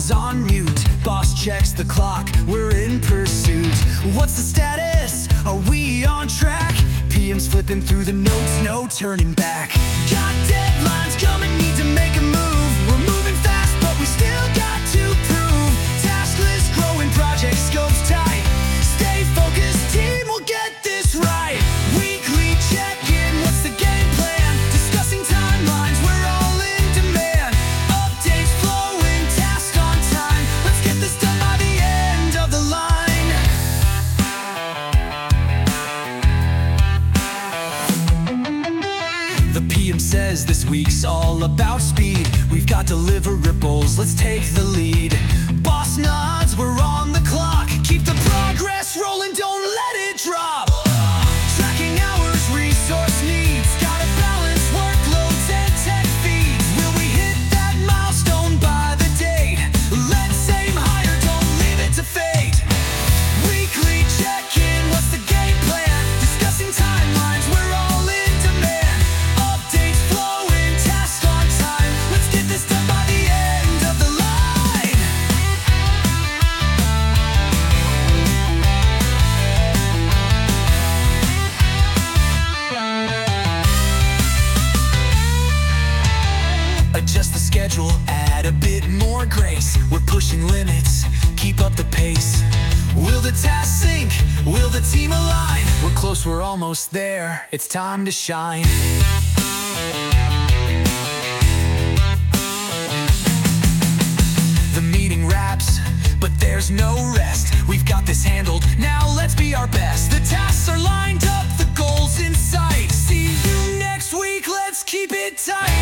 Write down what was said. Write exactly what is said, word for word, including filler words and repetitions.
phones on mute. Boss checks the clock, we're in pursuit. What's the status? Are we on track? P M's flipping through the notes, no turning back. Got deadlines coming, need to make a move. We're moving fast, but we still got to prove. Task list growing, project scopes tight. Stay focused, team, we'll get this right. Weekly check-in, what's the game plan? Discussing timelines, we're all in demand. Updates flowing, tasks on time. Let's get this done by the end of the line. The P M says this week's all about speed. We've got deliverables, let's take the lead. Boss nods, we're on the clock. Keep the progress rolling, don't let it drop. Tracking hours, resource needs. Gotta balance workloads and tech feeds. Will we hit that milestone by the date? Let's aim higher, don't leave it to fate. Weekly check-in, what's the game plan? Discussing timelines, we're all in demand. Updates flowing, tasks on time. Let's get this done by the end of the line. Adjust the schedule, add a bit more grace. We're pushing limits, keep up the pace. Will the task sync? Will the team align? We're close, we're almost there. It's time to shine. The meeting wraps, but there's no rest. We've got this handled, now let's be our best. The tasks are lined up, the goals in sight. See you next week, let's keep it tight.